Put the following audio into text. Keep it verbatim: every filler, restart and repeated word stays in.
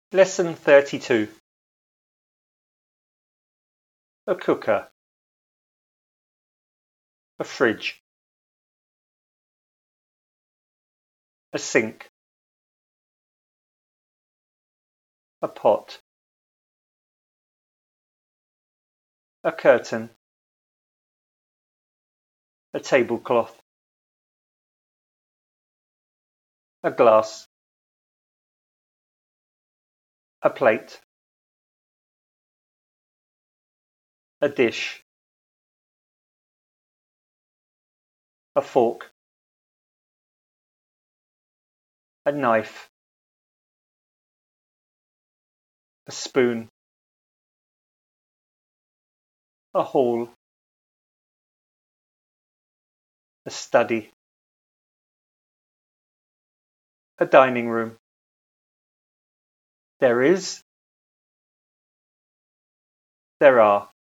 Lesson thirty-two. A cooker. A fridge. A sink. A pot. A curtain. A tablecloth. A glass. A plate. A dish. A fork. A knife. A spoon. A hall. A study. A dining room. There is. There are.